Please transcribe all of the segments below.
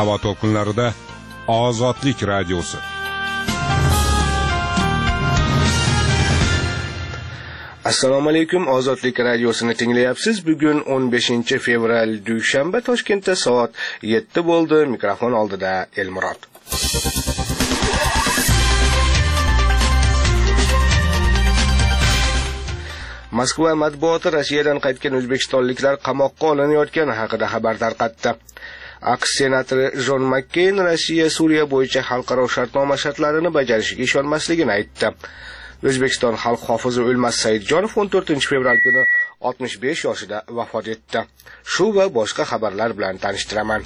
havo to'lqinlarida Ozodlik radiosi. Assalomu alaykum, Ozodlik radiosini tinglayapsiz. Bugun 15 fevral dushanba, Toshkentda soat 7 bo'ldi. Mikrofon oldida Elmurod. Moskva matbuoti Rossiyadan qaytgan o'zbekistonliklar qamoqqa olinayotgani haqida xabar tarqatdi. AQSh senatori Jon Makkeyn Rossiya Suriya bo'yicha xalqaro shartnoma shartlarini bajarishiga ishonmasligini aytdi. O'zbekiston xalq hofizi O'lmas Saidjonov 14 fevral kuni 65 yoshida vafot etdi. Shu va boshqa xabarlar bilan tanishtiraman.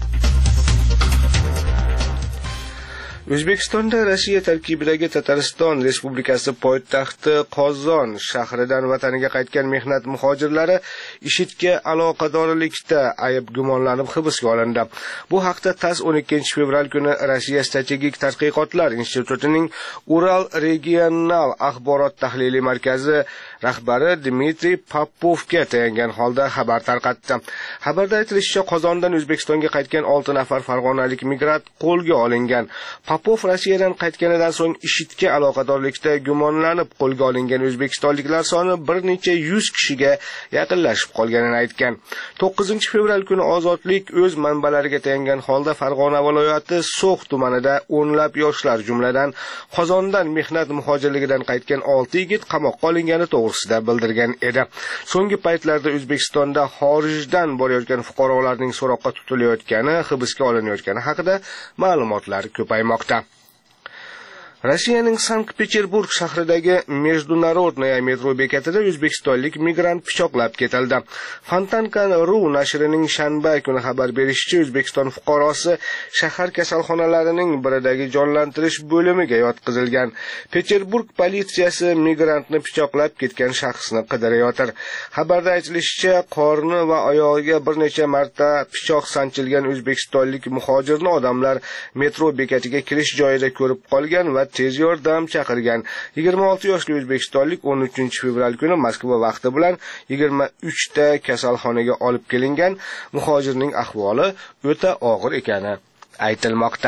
O'zbekistonda Rossiya tarkibidagi Tatariston Respublikasi poytaxti Qozon shahridan vataniga qaytgan mehnat muhojirlari IShIDga aloqadorlikda ayb gumonlanib hibsga olindi. Bu haqda TASS 12 fevral kuni Rossiya strategik tadqiqotlar institutining Ural regional axborot tahliliy markazi rahbari Dmitriy Popovga tayangan holda xabar tarqatdi. Xabarda aytilishicha, Qozondan O'zbekistonga qaytgan 6 nafar farg'onalik migrant qo'lga olingan. Popov Rossiyadan qaytganidan so'ng IShIDga aloqadorlikda gumonlanib qo'lga olingan o'zbekistonliklar soni bir necha 100 kishiga yaqinlashib qolganini aytgan. 9 fevral kuni Ozodlik o'z manbalariga tayangan holda Farg'ona viloyati So'x tumanida o'nlab yoshlar, jumladan Qozondan mehnat muhojirligidan qaytgan 6 yigit qamoqqa olingani to'g'risida bildirgan edi. So'nggi paytlarda O'zbekistonda xorijdan borayotgan fuqarolarning so'roqqa tutilayotgani, hibsga olinayotgani haqida ma'lumotlar ko'paymoqda. Rossiyaning Sankt-Peterburg shahridagi Международная metro bekatida o'zbekistonlik migrant pichoqlab ketildi. Fontanka.ru nashrining shanba kuni xabar berishicha, O'zbekiston fuqarosi shahar kasalxonalarining biridagi jonlantirish bo'limiga yotqizilgan. Peterburg politsiyasi migrantni pichoqlab ketgan shaxsni qidirayotir. Xabarda aytilishicha, qorni va oyog'iga bir necha marta pichoq sanchilgan o'zbekistonlik muhojirni odamlar metro bekatiga kirish joyida ko'rib qolgan va tez yordam chaqirgan. 26 yoshli o'zbekistonlik 13 fevral kuni Moskva vaqti bilan 23 ta kasalxonaga olib kelingan. Muhojirning ahvoli o'ta og'ir ekani aytilmoqda.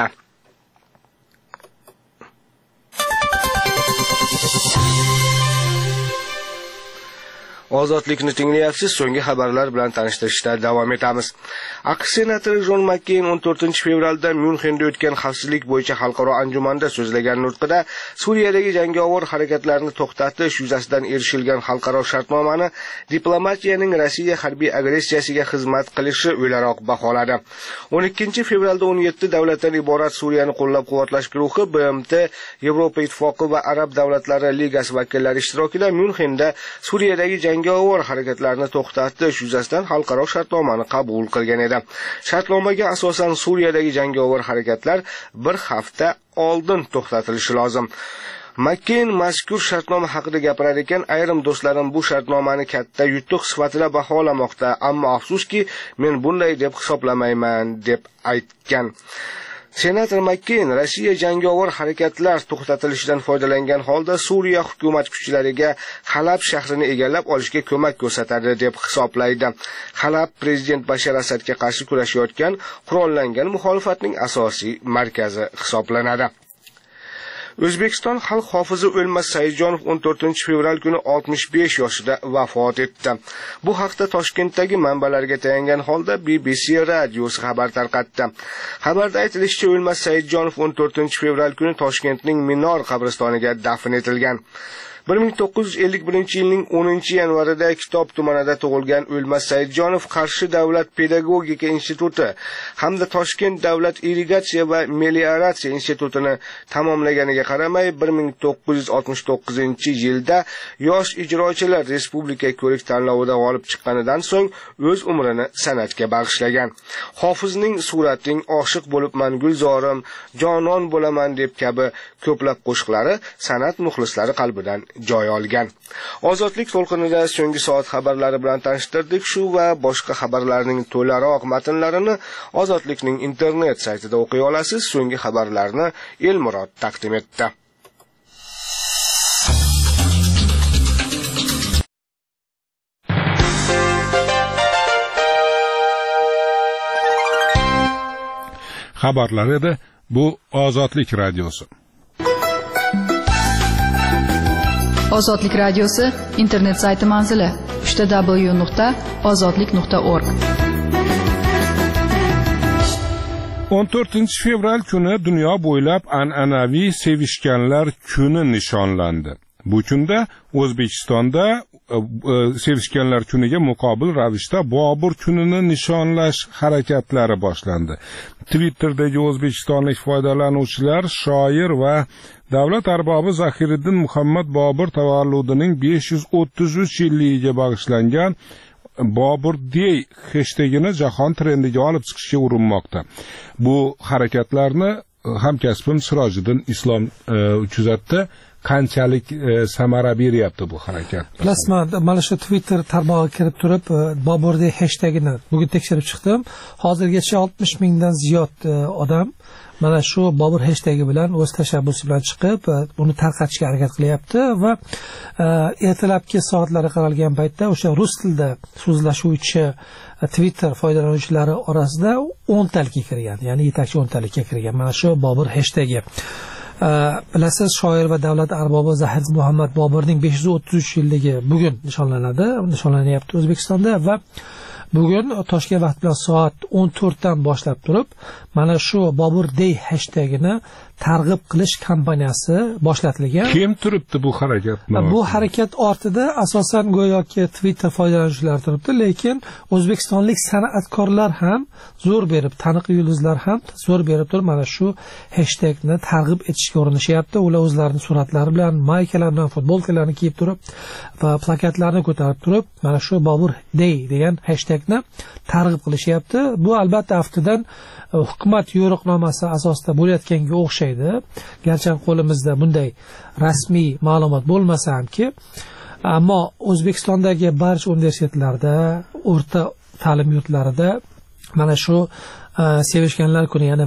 Ozodlikni tinglayapsiz. So'nggi xabarlar bilan tanishtirishda davom etamiz. AQSh senatori Jon Makkeyn 14 fevralda Myunxenda o'tgan xavfsizlik bo'yicha xalqaro anjumanda so'zlagan nutqida Suriyadagi jangovar harakatlarni to'xtatish yuzasidan erishilgan xalqaro shartnomani diplomatiyaning Rossiya harbiy agressiyasiga xizmat qilishi o'laroq baholadi. 12 fevralda 17 davlatdan iborat Suriyani qo'llab-quvvatlash guruhi BMT, Yevropa Ittifoqi va Arab davlatlari ligasi vakillari ishtirokida Myunxenda Suriyadagi jangovar harakatlarni to'xtatish yuzasidan xalqaro shartnomani qabul qilgan edi. Shartnomaga asosan Suriyadagi jangovar harakatlar bir hafta oldin to'xtatilishi lozim. Makkeyn mazkur shartnoma haqida gapirar ekan, ayrim do'stlarim bu shartnomani katta yutuq sifatida baholamoqda, ammo afsuski, men bunday deb hisoblamayman deb aytgan. Senator Makkeyn Rossiya jangovar harakatlar to'xtatilishidan foydalangan holda Suriya hukumat kuchlariga Halab shahrini egallab olishga ko'mak ko'rsatadi deb hisoblaydi. Halab prezident Bashar Asadga qarshi kurashayotgan qurollangan muxolifatning asosiy markazi hisoblanadi. O'zbekiston xalq hofizi O'lmas Saidjonov 14 fevral kuni 65 yoshida vafot etdi. Bu haqda Toshkentdagi manbalarga tayangan holda BBC radiosi xabar tarqatdi. Xabarda aytilishicha, O'lmas Saidjonov 14 fevral kuni Toshkentning Minor qabristoniga dafn etilgan. 1951 yilning 10-yanvarida Kitob tumanida tug'ilgan O'lmas Saidjonov Qarshi davlat pedagogika instituti hamda Toshkent davlat irrigatsiya va melioratsiya institutini tamomlaganiga qaramay 1969-yilda Yosh ijrochilar respublika ko'rik tanlovida g'olib chiqqanidan so'ng o'z umrini san'atga bag'ishlagan. Hofizning Surating, Oshiq bo'libman Gulzorim, Jonon bo'laman deb kabi ko'plab qo'shiqlari san'at muxlislari qalbidan joy olgan. Ozodlik to'lqinida so'nggi soat xabarlari bilan tanishtirdik. Shu va boshqa xabarlarning to'laroq matnlarini Ozodlikning internet saytida o'qiy olasiz. So'nggi xabarlarni Elmurod taqdim etdi. xabarlar edi. Bu Ozodlik radiosi. Ozodlik radiosi internet sayti manzili www.ozodlik.org. 14 fevral kuni dunyo bo'ylab an'anaviy sevishganlar kuni nishonlandi. Bu kunda O'zbekistonda sevishganlar kuniga muqobil ravishda Bobur kunini nishonlash harakatlari boshlandi. Twitter'dagi o'zbekistonlik foydalanuvchilar shoir va davlat arbobi Zahiriddin Muhammad Bobur tavalludining 533 yilligiga bag'ishlangan Bobur Day hashtagini jahon trendiga olib chiqishga urinmoqda. Bu harakatlarni hamkasbim Sirojiddin Islom kuzatdi. Qanchalik samara beryapti bu harakat? Bilasizmi, mana shu Twitter tarmog'iga kirib turib, Bobur Day hashtagini bugun tekshirib chiqdim. Hozirgacha 60 mingdan ziyod odam mana shu Bobur hashtagi bilan o'z tashabbusi bilan chiqib, uni tarqatishga harakat qilyapti va ertalabki soatlari qaralgan paytda o'sha rus tilida so'zlashuvchi Twitter foydalanuvchilari orasida 10 talikka kirgan, ya'ni yetakchi 10 talikka kirgan. Mana shu Bobur hashtagi. Bilasiz, shoir va davlat arbobi Zahiriddin Muhammad Boburning 533 yilligi bugun nishonlanyapti O'zbekistonda va bugun Toshkent vaqt bilan soat 14 dan boshlab turib, mana shu Bobur Day hashtagini targ'ib qilish kampaniyasi boshlatilgan. Kim turibdi bu harakatni? Bu harakat ortida asosan go'yoki Twitter foydalanuvchilari turibdi, lekin o'zbekistonlik san'atkorlar ham zo'r berib, taniqli yulduzlar ham zo'r berib turib, mana shu hashtagni targ'ib etishga urinishyapti. Ular o'zlarining suratlari bilan, maykalar bilan, futbolkalarni kiyib turib va plakatlarni ko'tarib turib, mana shu Bobur Day degan hashtagni targ'ib qilishyapti. Bu albatta aftidan hukumat yo'riqnomasi asosida bo'layotganga o'xshaydi. Garchi qo'limizda bunday rasmiy ma'lumot bo'lmasa hamki, ammo O'zbekistondagi barcha universitetlarda, o'rta ta'lim yurtlarida mana shu sevishganlar kuni, ya'ni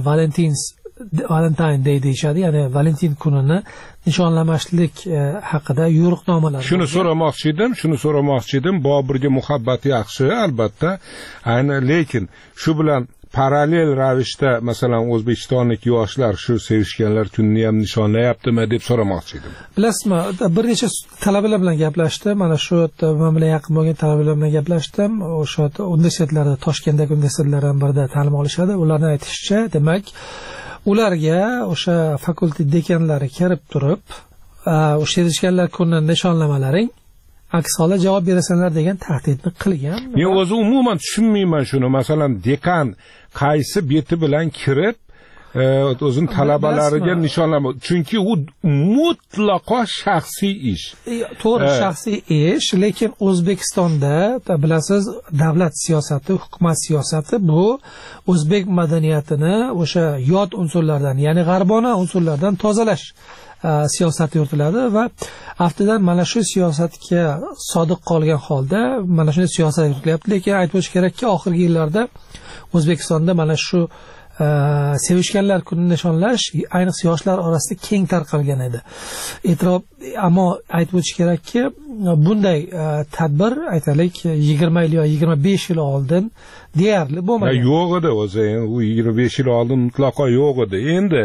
Valentine Day deyishadi, ya'ni Valentin kunini nishonlamaslik haqida yo'riqnomalar. Shuni so'ramoqchi edim. Boburga muhabbat yaxshi, albatta. Lekin shu bilan parallel ravishda masalan o'zbekistonlik yoshlar shu sevishganlar kunini ham nishonlayaptimi deb so'ramoqchi edim. Bilasizmi, bir necha talabalar bilan gaplashdim. Mana shu men bilan yaqin bo'lgan talabalar bilan gaplashdim. O'sha universitetlarda, Toshkentdagi universitetlardan birida ta'lim olishadi. Ularning aytishicha, demak, ularga o'sha fakultet dekanlari kirib turib, o'sha sevishganlar kunini nishonlamalaring aks holda javob berasanlar degan tahdidni qilgan. Men o'zi umuman tushunmayman shuni. Masalan, dekan qaysi beti bilan kirib o'zini talabalariga nishonlama, chunki u mutlaqo shaxsiy ish. To'g'ri, shaxsiy ish, lekin O'zbekistonda bilasiz, davlat siyosati, hukumat siyosati bu o'zbek madaniyatini o'sha yot unsurlardan, ya'ni g'arbona unsurlardan tozalash siyosat yuritiladi va aftidan mana shu siyosatga sodiq qolgan holda mana shunday siyosat yuritilyapti. Lekin aytib o'tish kerakki, oxirgi yillarda O'zbekistonda mana shu sevishganlar kunini nishonlash ayniqsa yoshlar orasida keng tarqalgan edi. Ammo aytib o'tish kerakki, bunday tadbir aytaylik 20 yil yoki 25 yil oldin deyarli bo'lmagan. Yo'q edi o'zi, u 25 yil oldin mutlaqo yo'q edi. Endi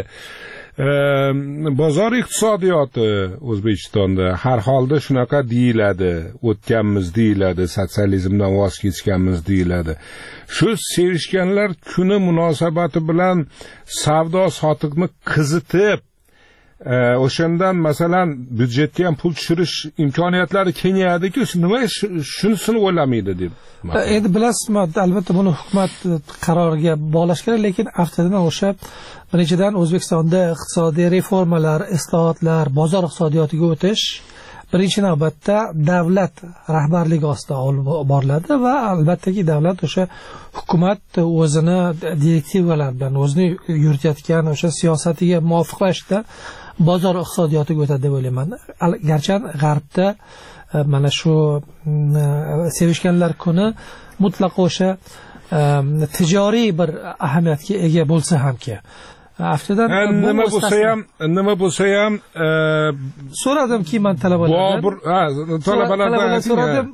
bozor iqtisodiyoti O'zbekistonda har holda shunaqa deyiladi, o'tganmiz deyiladi, sotsializmdan voz kechganmiz deyiladi. Shu sevishganlar kuni munosabati bilan savdo sotiqni qizitib, o'shandan masalan byudjetga ham pul tushirish imkoniyatlari kengayadi-ku, nima shunisini o'ylamaydi deb. Endi bilasizmi, albatta buni hukumat qaroriga bog'lash kerak, lekin aftidan o'sha birinchidan O'zbekistonda iqtisodiy reformalar, islohotlar, bozor iqtisodiyotiga o'tish birinchi navbatda davlat rahbarligi ostida olib boriladi va albattaki davlat o'sha hukumat o'zini direktivalar bilan o'zini yuritayotgan o'sha siyosatiga muvofiqlashda bozor iqtisodiyotiga o'tadi deb o'ylayman. Garchi g'arbda mana shu sevishganlar kuni mutlaqo o'sha tijoriy bir ahamiyatga ega bo'lsa hamki, aftidan nima bo'lsa ham so'radimki, men talabalardan so'radim.